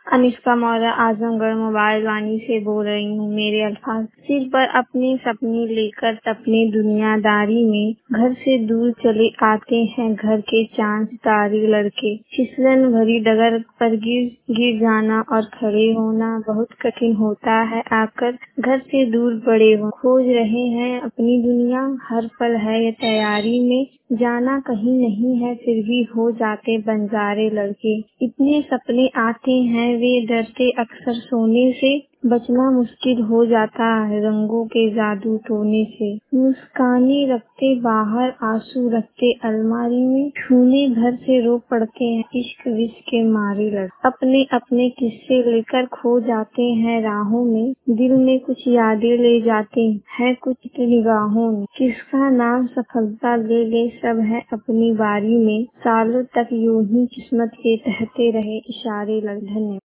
Anishka Maurya Azamgarh mobile Vani से बोल रही हूँ। मेरे अल्फाज सिर पर अपने सपने लेकर तपने दुनियादारी में घर से दूर चले आते हैं घर के चांद सितारे लड़के। फिसलन भरी डगर पर गिर जाना और खड़े होना बहुत कठिन होता है। आकर घर से दूर बड़े हो खोज रहे हैं अपनी दुनिया। हर पल है ये तैयारी में जाना कहीं नहीं है फिर भी हो जाते बंजारे लड़के। इतने सपने आते हैं वे डरते अक्सर सोने से बचना मुश्किल हो जाता है रंगों के जादू टोने से। मुस्काने रखते बाहर आंसू रखते अलमारी में छूने घर से रो पड़ते हैं इश्क विश्क के मारे लड़के। अपने अपने किस्से लेकर खो जाते हैं राहों में दिल में कुछ यादें ले जाते हैं कुछ निगाहों में। किसका नाम सफलता ले ले सब है अपनी बारी में सालों तक यूं ही किस्मत के तहते रहे इशारे लड़। धन्यवाद।